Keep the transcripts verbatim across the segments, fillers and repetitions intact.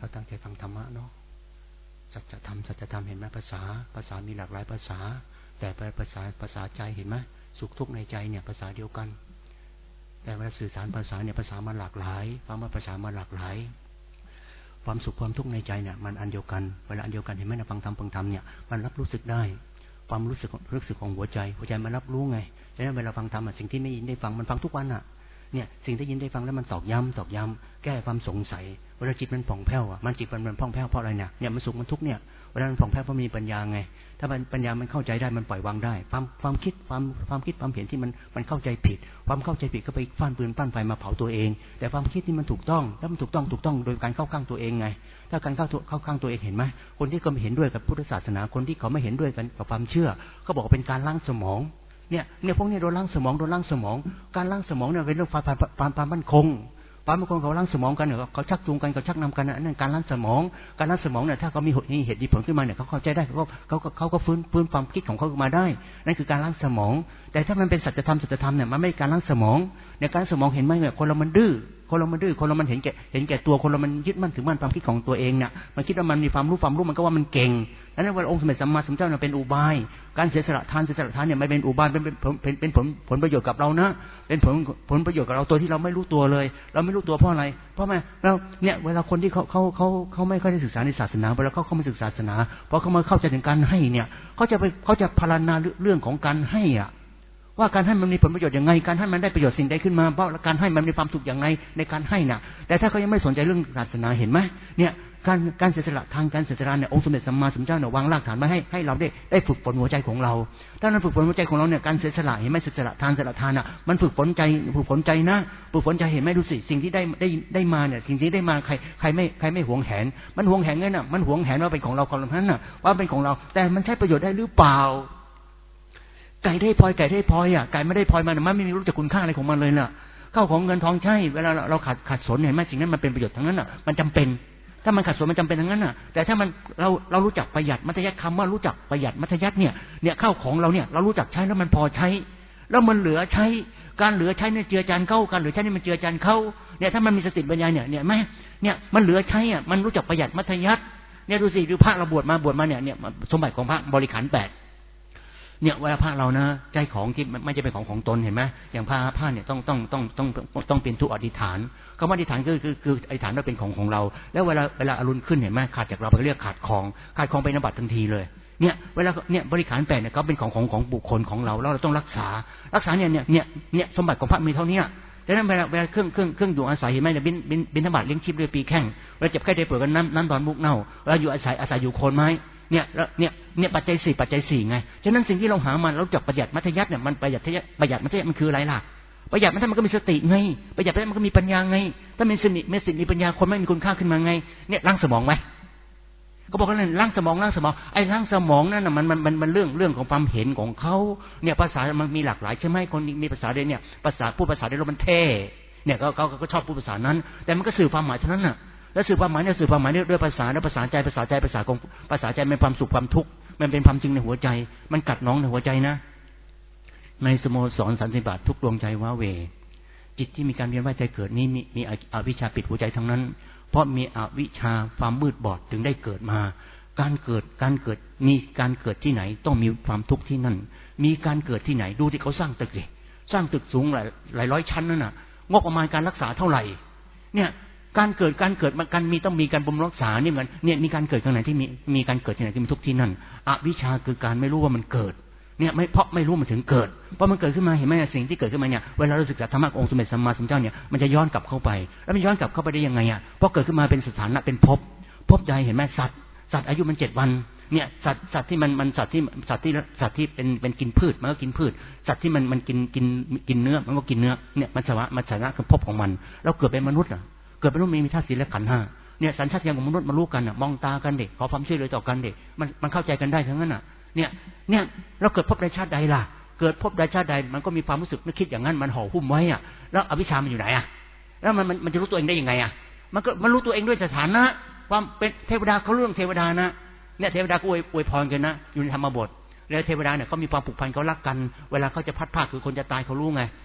เราตั้งใจฟังธรรมะเนาะสัจธรรมสัจธรรมเห็นไหมภาษาภาษามีหลากหลายภาษาแต่ภาษาภาษาใจเห็นไหมสุขทุกข์ในใจเนี่ยภาษาเดียวกันแต่เวลาสื่อสารภาษาเนี่ยภาษามันหลากหลายความว่าภาษามันหลากหลายความสุขความทุกข์ในใจเนี่ยมันอันเดียวกันเวลาอันเดียวกันเห็นไหมนะฟังธรรมฟังธรรมเนี่ยมันรับรู้สึกได้ความรู้สึกรู้สึกของหัวใจหัวใจมันรับรู้ไงฉะนั้นเวลาฟังธรรมสิ่งที่ไม่ยินได้ฟังมันฟังทุกวันอ่ะเนี่ยสิ่งที่ยินได้ฟังแล้วมันตอกย้ำตอกย้ำแก้ความสงสัยเวลาจิตมันผ่องแผ้วอ่ะมันจิตมันมันผ่องแผ้วเพราะอะไรเนี่ยเนี่ยมันสุขมันทุกข์เนี่ยเวลามันผ่องแผ้วเพราะมีปัญญาไงถ้ามันปัญญามันเข้าใจได้มันปล่อยวางได้ความความคิดความความคิดความเห็นที่มันมันเข้าใจผิดความเข้าใจผิดก็ไปฟันปืนปั้นไฟมาเผาตัวเองแต่ความคิดที่มันถูกต้องถ้ามันถูกต้องถูกต้องโดยการเข้าข้างตัวเองไงถ้าการเข้าเข้าข้างตัวเองเห็นไหมคนที่เขาไม่เห็นด้วยกับพุทธศาสนาคนที่เขาไม่เห็นด้วยกันกับความเชื่อเขาบอกว่าเป็นการล้างสมองเนี่ยเนี่ยพวกนี้โดนล้างสมองโดนล้างสมองการล้างสมองเนี่ยเป็นเรื่องความความความมั่นคงความมั่นคงเขาล้างสมองกันเนี่ยเขาชักจูงกันเขาชักนำกันนั่นการล้างสมองการล้างสมองเนี่ยถ้าเขามีเหตุมีผลขึ้นมาเนี่ยเขาเข้าใจได้เขาเขาเขาก็ฟื้นฟื้นความคิดของเขาขึ้นมาได้นั่นคือการล้างสมองแต่ถ้ามันเป็นสัจธรรมสัจธรรมเนี่ยมันไม่การล้างสมองในการสมองเห็นไหมเนี่ยคนเรามันดื้อคนเรามันดื้อคนเรามันเห็นแก่เห็นแก่ตัวคนเรามันยึดมั่นถือมั่นความคิดของตัวเองเนี่ยมันคิดว่ามันมีความรู้ความรู้มันก็ว่ามันเก่งนั้นว่าองค์สมเด็จสัมมาสัมพุทธเจ้าเนี่ยเป็นอุบายการเสียสละทานเสียสละทานเนี่ยไม่เป็นอุบายเป็นเป็นเป็นเป็นผลผลประโยชน์กับเรานะเป็นผลผลประโยชน์กับเราตัวที่เราไม่รู้ตัวเลยเราไม่รู้ตัวเพราะอะไรเพราะไหมเราเนี่ยเวลาคนที่เขาเขาเขาเขาไม่ค่อยได้ศึกษาในศาสนาเวลาเขาเข้ามาศึกษาศาสนาพอเขามาเข้าใจถึงการให้เนี่ยเขาจะไปเขาจะพรรณนาเรื่องของการให้อ่ะว่าการให้มันมีผลประโยชน์ยังไงการให้มันได้ประโยชน์สิ่งใดขึ้นมาเพราะการให้มันมีความสุขอย่างไรในการให้น่ะแต่ถ้าเขายังไม่สนใจเรื่องศาสนาเห็นไหมเนี่ยการการเสียสละทางการเสียสละเนี่ยองค์สมเด็จสัมมาสัมพุทธเจ้าเนี่ยวางรากฐานมาให้ให้เราได้ได้ฝึกฝนหัวใจของเราถ้านั้นฝึกฝนหัวใจของเราเนี่ยการเสียสละเห็นไหมเสียสละทานเสียสละทานน่ะมันฝึกฝนใจฝึกฝนใจนะฝึกฝนใจเห็นไหมดูสิสิ่งที่ได้ได้ได้มาเนี่ยสิ่งที่ได้มาใครใครไม่ใครไม่หวงแหนมันหวงแหนเงินน่ะมันหวงแหนว่าเป็นของเราของนั้นน่ะว่าเป็นของเราแต่มันใช้ประโยชน์ได้หรือเปล่าไก่ได้พลอยไก่ได้พลอยอ่ะไก่ไม่ได้พลอยมันมันไม่รู้จักคุณค่าอะไรของมันเลยน่ะข้าวของเงินทองใช่เวลาเราขาดขาดสนเห็นไหมสิ่งนั้นมันเป็นประโยชน์ทั้งนั้นน่ะมันจำเป็นถ้ามันขาดสนมันจำเป็นทั้งนั้นน่ะแต่ถ้ามันเราเรารู้จักประหยัดมัธยัสถ์คำว่ารู้จักประหยัดมัธยัสถ์เนี่ยเนี่ยข้าวของเราเนี่ยเรารู้จักใช้แล้วมันพอใช้แล้วมันเหลือใช้การเหลือใช้เนี่ยเจือจานเข้าการเหลือใช้นี่มันเจือจานเข้าเนี่ยถ้ามันมีสติปัญญาเนี่ยเนี่ยไหมเนี่ยมันเหลือใช้อ่ะมันรู้จักประหยัดมัธยัสถ์เนี่ยดูสิดูพระเราบวชมาบวชมาเนี่ยเนี่ยสมบัติของพระบริขารแปดเนี่ยเวลาผ้าเรานะใจของที่ไม่ใช่เป็นของของตนเห็นไหมอย่างผ้าผ้าเนี่ยต้องต้องต้องต้องต้องเป็นทุกอธิษฐานคำว่าอธิษฐานคือคือคืออธิษฐานว่าเป็นของของเราแล้วเวลาเวลาอรุณขึ้นเห็นไหมขาดจากเราไปเรียกขาดของขาดของไปนบัตทันทีเลยเนี่ยเวลาเนี่ยบริขารแปดเนี่ยเขาเป็นของของของบุคคลของเราแล้วเราต้องรักษารักษาเนี่ยเนี่ยเนี่ยเนี่ยสมบัติของพระมีเท่านี้ดังนั้นเวลาเวลาเครื่องเครื่องเครื่องอยู่อาศัยเห็นไหมเนี่ยบินบินบินธบัตเลี้ยงชีพเรือปีแข้งเวลาเจ็บไข้ได้ป่วยกันน้ำน้ำตอนมุกเน่าเวลาอยู่อาศัยอาศัยอยู่โคนไม้เนี่ยเนี่ยเนี่ยปัจจัยสี่ปัจจัยสี่ไงฉะนั้นสิ่งที่เราหามาเราจับประหยัดมัธยัสถ์เนี่ยมันประหยัดประหยัดมัธยัสถ์มันคืออะไรล่ะประหยัดมัธยัสถ์มันก็มีสติไงประหยัดมัธยัสถ์มันก็มีปัญญาไงถ้ามีสติมีสติมีปัญญาคนไม่มีคุณค่าขึ้นมาไงเนี่ยล้างสมองไหมก็บอกว่าเนี่ยล้างสมองล้างสมองไอ้ล้างสมองนั่นน่ะมันมันมันมันเรื่องเรื่องของความเห็นของเขาเนี่ยภาษามันมีหลากหลายใช่ไหมคนมีภาษาเดียวเนี่ยภาษาพูดภาษาเดียวมันเท่เนี่ยเขาเขาก็ชอบพูดภาษานั้นแต่มันก็สื่อความหมายเท่านั้นน่ะแล้วสื่อความหมายเนี่ยสื่อความหมายด้วยภาษาแล้วภาษาใจภาษาใจภาษาของภาษาใจเป็นความสุขความทุกข์มันเป็นความจริงในหัวใจมันกัดน้องในหัวใจนะในสโมสรสันติบาตทุกดวงใจว้าเวจิตที่มีการเวียนว่ายใจเกิดนี้มีมีอวิชชาปิดหัวใจทั้งนั้นเพราะมีอวิชชาความมืดบอดถึงได้เกิดมาการเกิดการเกิดมีการเกิดที่ไหนต้องมีความทุกข์ที่นั่นมีการเกิดที่ไหนดูที่เขาสร้างตึกเลยสร้างตึกสูงหลายหลายร้อยชั้นนั่นน่ะงบประมาณการรักษาเท่าไหร่เนี่ยการเกิดการเกิดมันการมีต้องมีการบำรุงรักษานี่เหมือนเนี่ยมีการเกิดข้างไหนที่มีมีการเกิดที่ไหนที่มีทุกที่นั่นอวิชชาคือการไม่รู้ว่ามันเกิดเนี่ยไม่เพราะไม่รู้มันถึงเกิดเพราะมันเกิดขึ้นมาเห็นไหมสิ่งที่เกิดขึ้นมาเนี่ยเวลาเราศึกษาธรรมะองค์สมเด็จสัมมาสัมพุทธเจ้าเนี่ยมันจะย้อนกลับเข้าไปแล้วมันย้อนกลับเข้าไปได้ยังไงอ่ะเพราะเกิดขึ้นมาเป็นสถานะเป็นภพภพใจเห็นไหมสัตว์สัตว์อายุมันเจ็ดวันเนี่ยสัตว์สัตว์ที่มันมันสัตว์ที่สัตว์ที่สัตว์ที่เป็นเป็นกินพืชมันก็กินพืชสัตว์ที่มันมันกินกินกินเนื้อมันก็กินเนื้อเนี่ยมันสวะมันสถานะคือภพของมันเราเกิดเป็นมนุษย์อ่ะเกิดเป็นมนุษย์มีธาตุสี่และขันธ์ห้าเนี่ยสัญชาตญาณของมนุษย์มารู้กันอ่ะมองตากันเด็กขอความช่วยเหลือต่อกันเด็กมันมันเข้าใจกันได้ทั้งนั้นอ่ะเนี่ยเนี่ยเราเกิดพบในชาติใดล่ะเกิดพบในชาติใดมันก็มีความรู้สึกนึกคิดอย่างนั้นมันห่อหุ้มไว้อ่ะแล้วอวิชชามันอยู่ไหนอ่ะแล้วมันมันมันจะรู้ตัวเองได้ยังไงอ่ะมันก็มันรู้ตัวเองด้วยสถานะความเป็นเทวดาเขาเรื่องเทวดานะเนี่ยเทวดาก็อวยอวยพรกันนะอยู่ในธรรมบทแล้วเทวดาเนี่ยเขามีความผูกพันเขารักกันเวลาเขาจะพัดพรากคือคนจะตายเขารู้ไง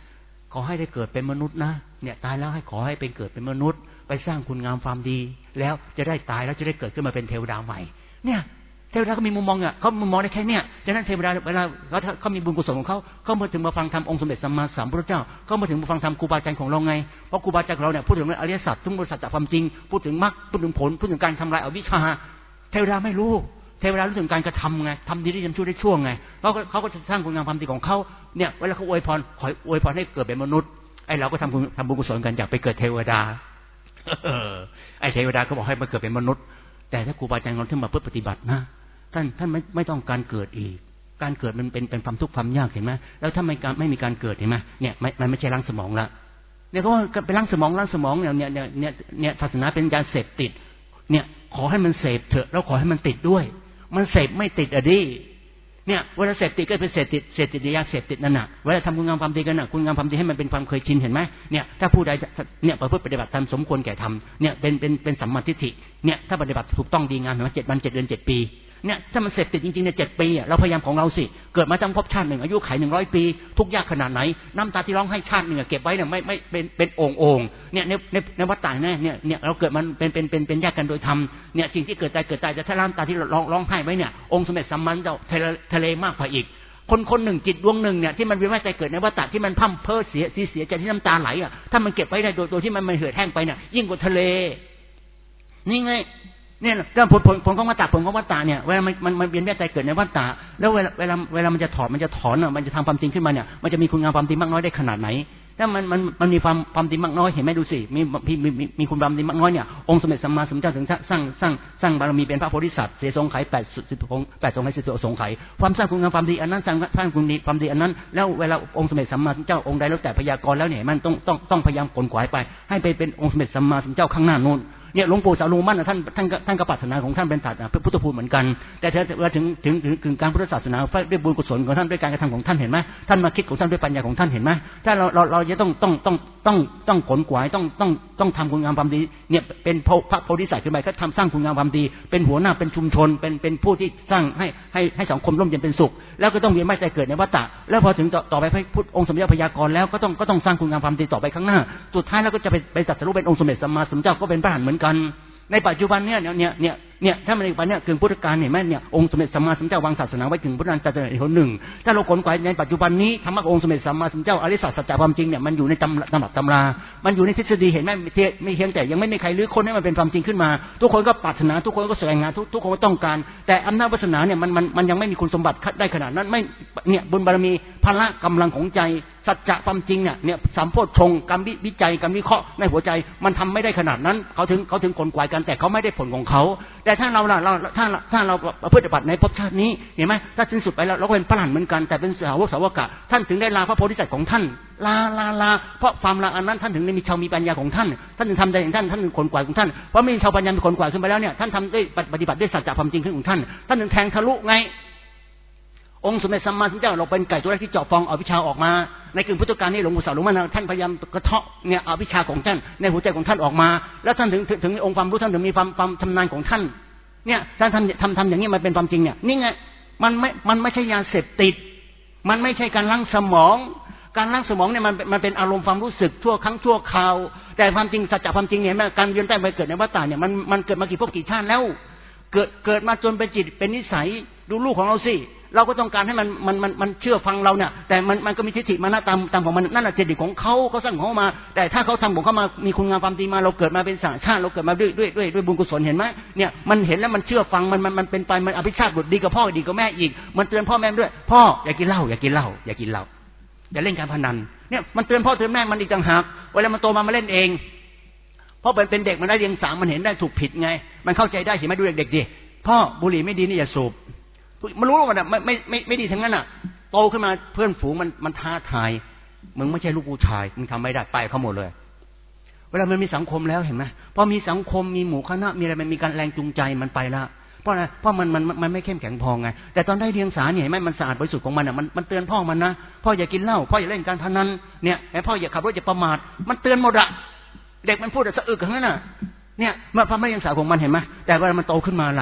ขอให้ได้เกิดเป็นมนุษย์นะเนี่ยตายแล้วให้ขอให้เป็นเกิดเป็นมนุษย์ไปสร้างคุณงามความดีแล้วจะได้ตายแล้วจะได้เกิดขึ้นมาเป็นเทวดาใหม่เนี่ยเทวดาก็มีมุมมองอ่ะเขามุมมองได้แค่เนี้ยฉะนั้นเทวดาเวลาเขาเขามีบุญกุศลของเขาเขามาถึงมาฟังธรรมองค์สมเด็จสัมมาสัมพุทธเจ้าเขามาถึงมาฟังธรรมครูบาอาจารย์ของเราไงเพราะครูบาอาจารย์ของเราเนี่ยพูดถึงอริยสัจทุกบริษัทจากความจริงพูดถึงมรรคพูดถึงผลพูดถึงการทำลายอวิชชาเทวดาไม่รู้เทวดารู้ถึงการกระทำไงทำดีได้ทำชั่วได้ชั่วไงเขาก็เขาก็จะสร้างคุณงามความดีของเขาเนี่ยเวลาเขาอวยพรขออวยพรให้เกิดเป็นมนุษย์ไอ้เราก็ทำทำบุญกุศลกันอยากไปเกิดเทวดาไอ้เทวดาก็บอกให้มาเกิดเป็นมนุษย์แต่ถ้าครูบาอาจารย์เราที่มาเพื่อปฏิบัตินะท่านท่านไม่ไม่ต้องการเกิดอีกการเกิดมันเป็นเป็นความทุกข์ความยากเห็นไหมแล้วถ้าไม่การไม่มีการเกิดเห็นไหมเนี่ยมันไม่ใช่ล้างสมองละเนี่ยก็ว่าไปล้างสมองล้างสมองเนี่ยเนี่ยเนี่ยเนี่ยศาสนาเป็นยาเสพติดเนี่ยขอให้มันเสพเถอะแล้วขอให้มันติดด้วยมันเสพไม่ติดอะดิเนี่ยเวลาเสพติดก็เป็นเสพติดเสพติดยาเสพติดนั่นน่ะเวลาทำคุณงามความดีกันน่ะคุณงามความดีให้มันเป็นความเคยชินเห็นไหมเนี่ยถ้าผู้ใดเนี่ยประพฤติปฏิบัติตามสมควรแก่ธรรมเนี่ยเป็นเป็นเป็นสัมมาทิฏฐิเนี่ยถ้าปฏิบัติถูกต้องดีงามเห็นไหมเจ็ดวันเจ็ดเดือนเจ็ดปีเนี่ยถ้ามันเสพติดจริงๆเนี่ยเจ็ดปีอ่ะเราพยายามของเราสิเกิดมาตั้งภพชาติหนึ่งอายุขัยหนึ่งร้อยปีทุกยากขนาดไหนน้ำตาที่ร้องให้ชาติหนึ่งเก็บไว้เนี่ยไม่ไม่เป็นเป็นโอ่งโอ่งเนี่ยในในในวัฏฏะเนี่ยเนี่ยเนี่ยเราเกิดมันเป็นเป็นเป็นเป็นยากกันโดยธรรมเนี่ยสิ่งที่เกิดใจเกิดใจแต่ถ้าน้ำตาที่ร้องร้องให้ไว้เนี่ยองค์สมเด็จสัมมาสัมพุทธเจ้าทะเลมากกว่าอีกคนคนหนึ่งจิตดวงหนึ่งเนี่ยที่มันเวียนว่ายใจเกิดในวัฏฏะที่มันพั่มเพ้อเสียเสียใจที่น้ำตาไหลอ่ะถ้ามันเก็บไว้ในโดยที่มันมันเหือดแห้งไปเนี่ยยิ่งกว่าทะเลนี่ไงเนี่ยเรื่องผลผลผลของวัฏฏะผลของวัฏฏะเนี่ยเวลามันมันมันเวียนว่ายใจเกิดในวัฏฏะแล้วเวลาเวลาเวลามันจะถอดมันจะถอนอ่ะมันจะทำความจริงขึ้นมาเนี่ยมันจะมีคุณงามความดีมากน้อยได้ขนาดไหนถ้ามันมันมันมีความความดีมากน้อยเห็นไหมดูสิมีมีมีมีคุณความดีมากน้อยเนี่ยองค์สมเด็จสัมมาสัมพุทธเจ้าถึงสร้างสร้างสร้างบารมีเป็นพระโพธิสัตว์เสียทรงไขแปดสิบองค์แปดทรงไขสิบทรงไขความสร้างคุณงามความดีอันนั้นสร้างสร้างคุณดีความดีอันนั้นแล้วเวลาองค์สมเด็จสัมมาสัมพุทธเจ้าองค์ใดแล้วแต่พยากรณ์แล้วเนี่ยมันต้องต้องต้องพยายามขนขวายไปให้ไปเป็นองค์สมเด็จสัมมาสัมพุทธเจ้าข้างหน้านู้นเนี่ยหลวงปู่สาโรมั่นท่านท่านท่านก็ปรารถนาของท่านเป็นศาสนาพุทธภูมิเหมือนกันแต่ถ้าถึงถึงถึงถึงการพุทธศาสนาด้วยบุญกุศลของท่านด้วยการกระทำของท่านเห็นไหมท่านมาคิดของท่านด้วยปัญญาของท่านเห็นไหมถ้าเราเราเราจะต้องต้องต้องต้องต้องขนขวายต้องต้องต้องทำคุณงามความดีเนี่ยเป็นพระโพธิสัตว์ขึ้นไปก็ทำสร้างคุณงามความดีเป็นหัวหน้าเป็นชุมชนเป็นเป็นผู้ที่สร้างให้ให้ให้สังคมร่มเย็นเป็นสุขแล้วก็ต้องเวียนว่ายใจเกิดในวัฏฏะแล้วพอถึงต่อไปพระพุทธองค์สมเด็จพยากรณ์แล้วก็ต้องก็ต้องสร้างคุณงามความดีต่อไปข้างหน้าสุดท้ายแล้วก็จะไปไปตรัสรู้เป็นองค์สมเด็จสัมมาสัมพุทธเจ้าก็เป็นพระอรหันต์เหมือนกันในปัจจุบันเนี่ยเนี่ยเนี่ยเนี่ยถ้ามันในปัจจุบันเนี่ยกึ่งพุทธกาลเห็นไหมเนี่ยองค์สมเด็จสัมมาสัมพุทธเจ้าวางศาสนาไว้ถึงพุทธกาลจะเป็นคนหนึ่งถ้าเราขนขวายในปัจจุบันนี้ธรรมะองค์สมเด็จสัมมาสัมพุทธเจ้าอริยสัจสัจจะความจริงเนี่ยมันอยู่ในตำตำรับตำรามันอยู่ในทฤษฎีเห็นไหมไม่เพียงแต่ยังไม่มีใครรื้อค้นให้มันเป็นความจริงขึ้นมาทุกคนก็ปรารถนาทุกคนก็แสวงหาทุกทุกคนก็ต้องการแต่อำนาจวาสนาเนี่ยมันมันมันยังไม่มีคุณสมบัติได้ขนาดนั้นไม่เนี่ยบุญบารมีพละกำลังของใจสัจจะความจริงเนี่ยเนี่ยสัมโพชฌงค์การวิจัยการวิเคราะห์ในหัวใจมันทำไม่ได้ขนาดนั้นเขาถึงเขาถึงขนขวายกันแต่เขาไม่ได้ผลของเขาแต่ถ้าเราเราถ้าถ้าเราปฏิบัติในภพชาตินี้เห็นไหมถ้าสิ้นสุดไปแล้วเราก็เป็นพระอรหันต์เหมือนกันแต่เป็นสาวกสาวกะท่านถึงได้ลาพระโพธิสัตว์ของท่านลาลาลาเพราะความลาอันนั้นท่านถึงได้มีชาวมีปัญญาของท่านท่านถึงทำได้อย่างท่านท่านถึงขนขวายของท่านเพราะมีชาวปัญญามีขนขวายขึ้นไปแล้วเนี่ยท่านทำได้ปฏิบัติด้วยสัจจะความจริงขึ้นของท่านท่านถึงแทงทะลุไงองค์สมเด็จสัมมาสัมพุทธเจ้าเราเป็นไก่ตัวแรกที่เจาะฟองเอาวิชาออกมาในกึ่งพุทธกาลนี้หลวงปู่สาวหลวงมั่นท่านพยายามกระเทาะเนี่ยเอาวิชาของท่านในหัวใจของท่านออกมาแล้วท่านถึงถึงองค์ความรู้ท่านถึงมีความความชำนาญของท่านเนี่ยท่านทำทำทำอย่างนี้มันเป็นความจริงเนี่ยนี่ไงมันไม่มันไม่ใช่ยาเสพติดมันไม่ใช่การล้างสมองการล้างสมองเนี่ยมันมันเป็นอารมณ์ความรู้สึกชั่วครั้งชั่วคราวแต่ความจริงสัจจะความจริงเนี่ยการเวียนว่ายไปเกิดในวัฏฏะเนี่ยมันมันเกิดมากี่ภพกี่ชาติแล้วเกิดเกิดมาจนเป็นจิตเป็นนิสัยดูลูกของเราสิเราก็ต้องการให้มันมันมันมันเชื่อฟังเราเนี่ยแต่มันมันก็มีทิฏฐิมานะตามตามของมันนั่นแหละจริตของเขาเขาสร้างของเขามาแต่ถ้าเขาทำของเขามามีคุณงามความดีมาเราเกิดมาเป็นสัญชาติเราเกิดมาด้วยด้วยด้วยด้วยบุญกุศลเห็นไหมเนี่ยมันเห็นแล้วมันเชื่อฟังมันมันมันเป็นไปมันอภิชาติบุตรดีกับพ่อดีกับแม่อีกมันเตือนพ่อแม่ด้วยพ่ออย่ากินเหล้าอย่ากินเหล้าอย่ากินเหล้าอย่าเล่นการพนันเนี่ยมันเตือนพ่อเตือนแม่มันอีกต่างหากเวลามันโตมามาเล่นเองเพราะเป็นเป็นเด็กมันได้เรียงสามมันเห็นได้ถูกผิดไงมันเข้าใจได้เห็นไหมดูเด็กๆดิพ่อบุหรี่ไม่ดีนี่อย่าสูบมันรู้ว่ามันไม่ไม่ไม่ไม่ดีทั้งนั้นอ่ะโตขึ้นมาเพื่อนฝูงมันมันท้าทายมึงไม่ใช่ลูกผู้ชายมึงทำไม่ได้ไปเขาหมดเลยเวลามันมีสังคมแล้วเห็นไหมพอมีสังคมมีหมู่คณะมีอะไรมันมีการแรงจูงใจมันไปละเพราะอะไรเพราะมันมันมันไม่เข้มแข็งพอไงแต่ตอนได้เรียงสาเนี่ยเห็นไหมมันสะอาดบริสุทธิ์ของมันอ่ะมันมันเตือนพ่อมันนะพ่ออย่ากินเหล้าพ่ออย่าเล่นการพนันเนี่ยพ่ออย่าขับรถอย่าประมาทมันเตือนหมดอะเด็กมันพูดแต่สะอึกอย่างนั้นน่ะเนี่ยเมื่อพอไม่เรียงสาของมันเห็นไหมแต่เวลามันโตขึ้นมาล่ะ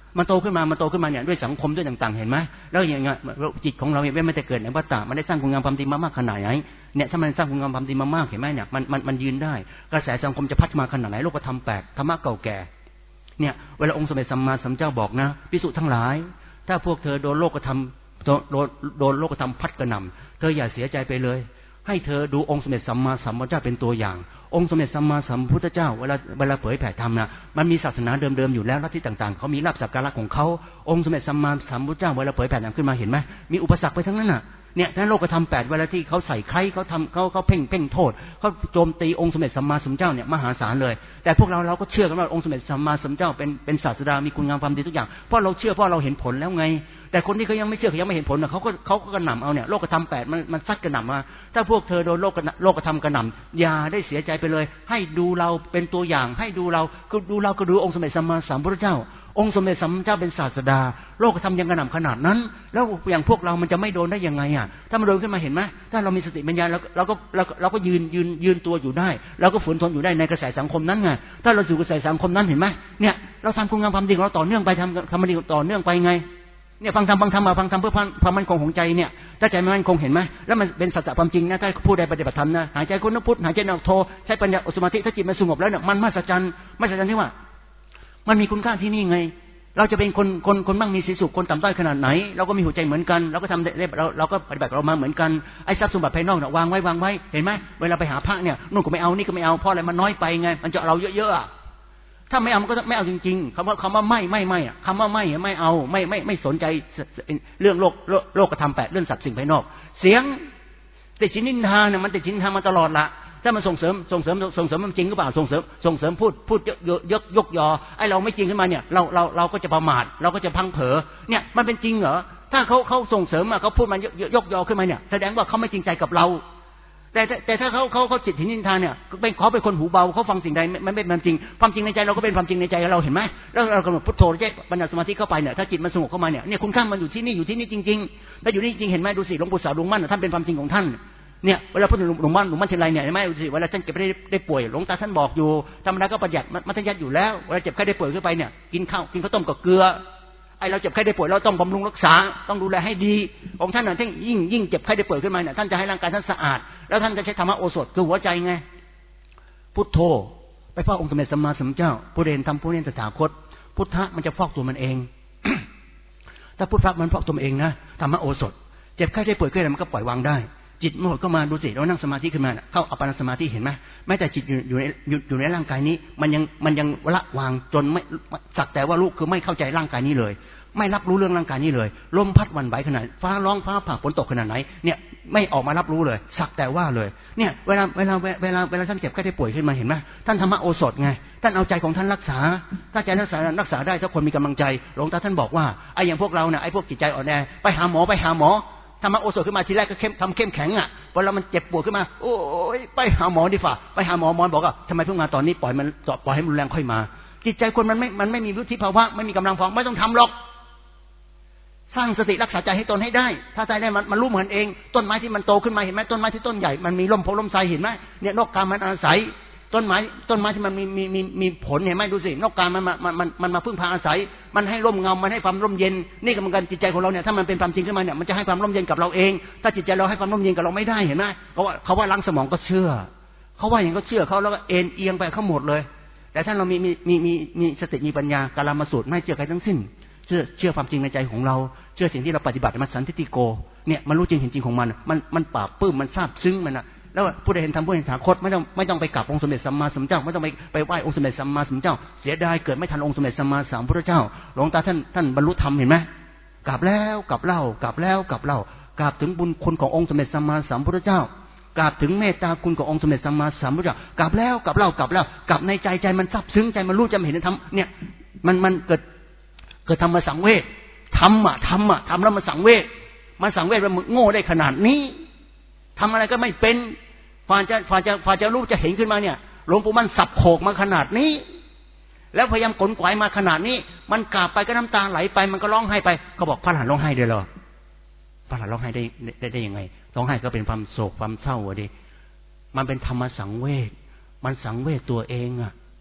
มันโตขึ้นมามันโตขึ้นมาเนี่ยด้วยสังคมด้วยต่างๆเห็นไหมแล้วอย่างเงี้ยจิตของเราเนี่ยไม่ได้เกิดในวัฏฏะมันได้สร้างคุณงามความดีมามากขนาดไหนเนี่ยถ้ามันสร้างคุณงามความดีมามากเห็นไหมเนี่ยมันมันมันยืนได้กระแสสังคมจะพัฒนาขนาดไหนโลกธรรมแปดธรรมะเก่าแก่เนี่ยเวลาองค์สมเด็จสัมมาสัมพุทธเจ้าบอกนะภิกษุทั้งหลายถ้าพวกเธอโดนโลกธรรมโดนโดนโลกธรรมพัดกระหน่ำเธออย่าเสียใจไปเลยให้เธอดูองค์สมเด็จสัมมาสัมพุทธเจ้าเป็นตัวอย่างองค์สมเด็จสัมมาสัมพุทธเจ้าเวลาเวลาเผยแผ่ธรรมนะมันมีศาสนาเดิมๆอยู่แล้วลัทธิต่างๆเขามีลาภสักการะของเขาองค์สมเด็จสัมมาสัมพุทธเจ้าเวลาเผยแผ่ธรรมขึ้นมาเห็นไหมมีอุปสรรคไปทั้งนั้นน่ะเนี่ยท่านโลกธรรมแปดเวลาที่เขาใส่ใครเขาทำเขาเขาเพ่งเพ่งโทษเขาโจมตีองค์สมเด็จสัมมาสัมพุทธเจ้าเนี่ยมหาศาลเลยแต่พวกเราเราก็เชื่อกันว่าองค์สมเด็จสัมมาสัมพุทธเจ้าเป็นเป็นศาสดามีคุณงามความดีทุกอย่างเพราะเราเชื่อเพราะเราเห็นผลแล้วไงแต่คนที่เขายังไม่เชื่อเขายังไม่เห็นผลนะเขาก็เขาก็กระหน่ำเอาเนี่ยโลกธรรมแปดมันมันซัดกระหน่ำมาถ้าพวกเธอโดนโลกโลกธรรมกระหน่ำอย่าได้เสียใจไปเลยให้ดูเราเป็นตัวอย่างให้ดูเราก็ดูเราก็ดูองค์สมเด็จสัมมาสัมพุทธเจ้าองค์สมเด็จสัมมาสัมพุทธเจ้าเป็นศาสดาโลกธรรมยังกระหน่ำขนาดนั้นแล้วอย่างพวกเรามันจะไม่โดนได้ยังไงอ่ะถ้ามันโดนขึ้นมาเห็นไหมถ้าเรามีสติปัญญาเราเราก็เราเราก็ยืนยืนยืนตัวอยู่ได้เราก็ฝืนทนอยู่ได้ในกระแสสังคมนั้นไงถ้าเราอยู่กระแสสังคมนั้นเห็นไหมเนี่ยเราทำคุณงามความดีของเราต่อเนื่องไปทำทำมันดีต่อเนื่องไปไงเนี่ยฟังธรรมฟังธรรมมาฟังธรรมเพื่อความมั่นคงของใจเนี่ยถ้าใจมันมั่นคงเห็นไหมแล้วมันเป็นสัจจะความจริงนะถ้าผู้ใดปฏิบัติธรรมนะหายใจคุณพุทธหายใจนอกโทใช้ปัญญาสมาธิถ้าจิตมันสงบแล้วเนี่ยมันมหัศจรรย์มหัศจรรย์ที่ว่ามันมีคุณค่าที่นี่ไงเราจะเป็นคนคนคนมั่งมีสีสุขคนต่ำต้อยขนาดไหนเราก็มีหัวใจเหมือนกันเราก็ทำได้เราเราก็ปฏิบัติเรามาเหมือนกันไอ้ทรัพย์สมบัติภายนอกเนี่ยวางไว้วางไว้เห็นไหมเวลาไปหาพระเนี่ยนู่นก็ไม่เอานี่ก็ไม่เอาเพราะอะไรมันน้อยไปไงมันจะเราเยอะๆถ้าไม่เอามันก็ไม่เอาจริงๆคำว่าคำว่าไม่ไม่ไม่คำว่าไม่ไม่เอาไม่ไม่ไม่สนใจเรื่องโลกโลกธรรมแปดเรื่องสัตว์สิ่งภายนอกเสียงติดชินินทาเนี่ยมันติดชินินทามาตลอดละถ้ามันส่งเสริมส่งเสริมส่งเสริมมันจริงหรือเปล่าส่งเสริมส่งเสริมพูดพูดยกยกยกยอไอ้เราไม่จริงขึ้นมาเนี่ยเราเราเราก็จะประมาทเราก็จะพังเผลอเนี่ยมันเป็นจริงเหรอถ้าเขาเขาส่งเสริมมาเขาพูดมันยกยอขึ้นมาเนี่ยแสดงว่าเขาไม่จริงใจกับเราแต่แต่ถ้าเขาเขาเขาจิตหินนินทาเนี่ยเป็นเขาเป็นคนหูเบาเขาฟังสิ่งใดมันไม่เป็นความจริงความจริงในใจเราก็เป็นความจริงในใจเราเห็นไหมแล้วเรากำหนดพุทโธแยกปัญญาสมาธิเข้าไปเนี่ยถ้าจิตมันสงบเข้ามาเนี่ยเนี่ยคุณค่ามันอยู่ที่นี่อยู่ที่นี่จริงๆถ้าอยู่นี่จริงเห็นไหมดูสิหลวงปู่สาวหลวงมั่นท่านเป็นความจริงของท่านเนี่ยเวลาพูดถึงหลวงมั่นหลวงมั่นทีไรเนี่ยเห็นไหมดูสิเวลาท่านเจ็บได้ได้ป่วยหลวงตาท่านบอกอยู่ธรรมดาก็ประหยัดมัธยัสถ์อยู่แล้วเวลาเจ็บไข้ได้ป่วยขึ้นไปเนี่ยกินข้าวกินข้าวต้มกับเกลือไอเราเจ็บไข้ได้ป่วยเราต้องบำรุงรักษาต้องดูแลให้ดีองค์ท่านน่ะท่านยิ่งยิ่งเจ็บไข้ได้ป่วยขึ้นมาเนี่ยท่านจะให้ร่างกายท่านสะอาดแล้วท่านจะใช้ธรรมโอสถคือหัวใจไงพุทโธไปฟอกองค์สมเด็จสัมมาสัมพุทธเจ้าผู้เรียนทำผู้เรียนตถาคตพุทธะมันจะฟอกตัวมันเอง ถ้าพุทธะมันฟอกตัวมันเองนะธรรมโอสถเจ็บไข้ได้ป่วยขึ้นมันก็ปล่อยวางได้จิตมันหดเข้ามาดูสิเรานั่งสมาธิขึ้นมาเข้าอัปปนาสมาธิเห็นไหมแม้แต่จิตอยู่ในอยู่ในร่างกายนี้มันยังมันยังละวางจนไม่สักแต่ว่าลูกคือไม่เข้าใจร่างกายนี้เลยไม่รับรู้เรื่องร่างกายนี้เลยลมพัดวันไหวขนาดฟ้าร้องฟ้าผ่าฝนตกขนาดไหนเนี่ยไม่ออกมารับรู้เลยสักแต่ว่าเลยเนี่ยเวลาเวลาเวลาเวลาท่านเจ็บไข้ได้ป่วยขึ้นมาเห็นไหมท่านธรรมโอสถไงท่านเอาใจของท่านรักษาถ้าใจรักษารักษาได้ถ้าคนมีกำลังใจหลวงตาท่านบอกว่าไอ้อย่างพวกเราเนี่ยไอ้พวกจิตใจอ่อนแอไปหาหมอไปหาหมอธรรมโอสถขึ้นมาทีแรกก็เข้มทำเข้มแข็งอ่ะพอเรามันเจ็บปวดขึ้นมาโอ้ยไปหาหมอดีฝ่าไปหาหมอหมอบอกว่าทำไมเพิ่งมาตอนนี้ปล่อยมันปล่อยให้มันรุนแรงค่อยมาจิตใจคนมันไม่มันไม่มีวุฒิภาวะไม่มีกำลังพอไม่ต้องทำหรอกสร้างสติรักษาใจให้ตนให้ได้ถ้าใจได้มันมันรู้เหมือนเองต้นไม้ที่มันโตขึ้นมาเห็นไหมต้นไม้ที่ต้นใหญ่มันมีร่มโพล่มไทรเห็นไหมเนี่ยนกกามันอาศัยต้นไม้ต้นไม้ที่มันมีมีมีมีผลเห็นไหมดูสินกกามันมันมันมันมาพึ่งพาอาศัยมันให้ร่มเงามันให้ความร่มเย็นนี่ก็เหมือนกันจิตใจของเราเนี่ยถ้ามันเป็นความจริงขึ้นมาเนี่ยมันจะให้ความร่มเย็นกับเราเองถ้าจิตใจเราให้ความร่มเย็นกับเราไม่ได้เห็นไหมเขาว่าเขาว่าล้างสมองก็เชื่อเขาว่าอย่างก็เชื่อเขาแล้วก็เอ็นเอียงไปเขาหมดเลยแต่ถ้าเรามีมีมีมีมีสติมีปัญญากาลามสูตรไม่เชื่อใครทั้งสิ้นเชื่อเชื่อความจริงในใจของเราเชื่อสิ่งที่เราปฏิบัติมันสันติโกเนี่ยมันรู้จริงเห็นจริงของมันมันมันปราบปลื้มมันซาบซึ้งมันนะแล้วผู้ใดเห็นธรรมผู้เห็นถาคตไม่ต้องไม่ต้องไปกราบองค์สมเด็จสัมมาสัมพุทธเจ้าไม่ต้องไปไปไหว้องค์สมเด็จสัมมาสัมพุทธเจ้าเสียดายเกิดไม่ทันองค์สมเด็จสัมมาสัมพุทธเจ้าหลวงตาท่านท่านบรรลุธรรมเห็นไหมกราบแล้วกราบเล่ากราบแล้วกราบเล่ากราบถึงบุญคุณขององค์สมเด็จสัมมาสัมพุทธเจ้ากราบถึงเมตตาคุณขององค์สมเด็จสัมมาสัมพุทธเจ้ากราบแล้วกราบเล่ากราบแล้วกราบในใจใจมันซาบซึ้งใจมันรู้ใจมันเห็นธรรมเนี่ยมันมันเกิดเกิดธรรมสังเวชทำอ่ะทำอ่ะทำแล้วมันสังเวชมันสังเวชว่ามึงโง่ได้ขนาดนี้ทำอะไรก็ไม่เป็นฝ่าจะฝ่าจะฝ่าจะรู้จะเห็นขึ้นมาเนี่ยหลวงปู่มั่นสับโขกมาขนาดนี้แล้วพยายามขนขวายมาขนาดนี้มันกราบไปก็น้ำตาไหลไปมันก็ร้องไห้ไปเขาบอกพระหลานร้องไห้ได้เหรอพระหลานร้องไห้ได้ได้ได้ยังไงร้องไห้ก็เป็นความโศกความเศร้าอะดิมันเป็นธรรมสังเวชมันสังเวชตัวเองอะ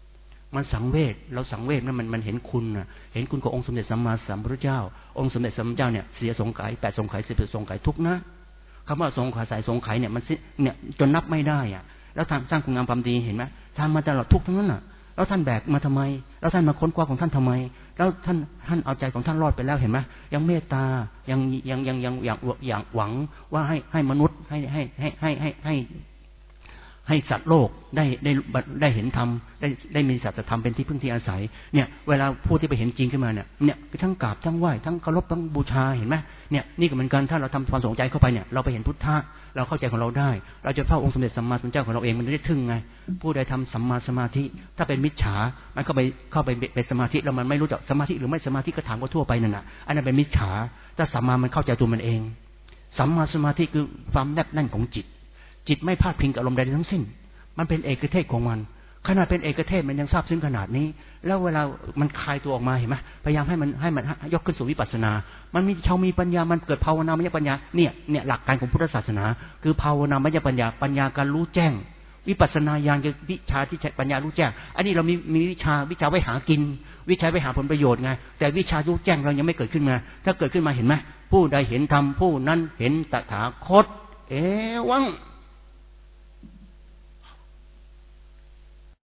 มันสังเวชเราสังเวชนั้นมันมันเห็นคุณน่ะเห็นคุณขององค์สมเด็จสัมมาสัมพุทธเจ้าองค์สมเด็จสัมมาสัมพุทธเจ้าเนี่ยเสียสงไขยแปดสงไขยสิบเอ็ดสงไขยทุกนะคำว่าสงไขยสายสงไขยเนี่ยมันเนี่ยจนนับไม่ได้อ่ะแล้วทำสร้างคุณงามความดีเห็นไหมทำมาตลอดทุกทั้งนั้นน่ะแล้วท่านแบกมาทำไมแล้วท่านมาค้นคว้าของท่านทำไมแล้วท่านท่านเอาใจของท่านรอดไปแล้วเห็นไหมยังเมตตายังยังยังยังอย่างอย่างหวังว่าให้ให้มนุษย์ให้ให้ให้ให้ให้ให้ให้สัตว์โลกได้ได้ได้เห็นธรรมได้ได้มีสัจธรรมเป็นที่พึ่งที่อาศัยเนี่ยเวลาผู้ที่ไปเห็นจริงขึ้นมาเนี่ยเนี่ยทั้งกราบทั้งไหว้ทั้งเคารพทั้งบูชาเห็นไหมเนี่ยนี่ก็เหมือนกันถ้าเราทำความสนใจเข้าไปเนี่ยเราไปเห็นพุทธะเราเข้าใจของเราได้เราจะเฝ้าองค์สมเด็จสัมมาสัมพุทธเจ้าของเราเองมันได้ทึ่งไงผู้ใดทำสัมมาสมาธิถ้าเป็นมิจฉามันเข้าไปเข้าไปเป็นสมาธิแล้วมันไม่รู้จักสมาธิหรือไม่สมาธิก็ถามก็ทั่วไปนั่นน่ะอันนั้นเป็นมิจฉาถ้าสัมมามันเข้าใจตัวมันเองสัมมาสมาธิคือความแนบแน่นของจิตจิตไม่พลาดพิงกับอารมณ์ใดทั้งสิ้นมันเป็นเอกเทศของมันขนาดเป็นเอกเทศมันยังทราบซึ้งขนาดนี้แล้วเวลามันคลายตัวออกมาเห็นไหมพยายามให้มันให้มันยกขึ้นสู่วิปัสสนามันมีชาวมีปัญญามันเกิดภาวนามยปัญญาเนี่ยเนี่ยหลักการของพุทธศาสนาคือภาวนามยปัญญาปัญญาการรู้แจ้งวิปัสสนาญาณคือวิชาที่ใช้ปัญญารู้แจ้งอันนี้เรามีมีวิชาวิชาไว้หากินวิชาไว้หาผลประโยชน์ไงแต่วิชารู้แจ้งเรายังไม่เกิดขึ้นมาถ้าเกิดขึ้นมาเห็นไหมผู้ใดเห็นธรรมผู้นั้นเห็นตถาคตเอวัง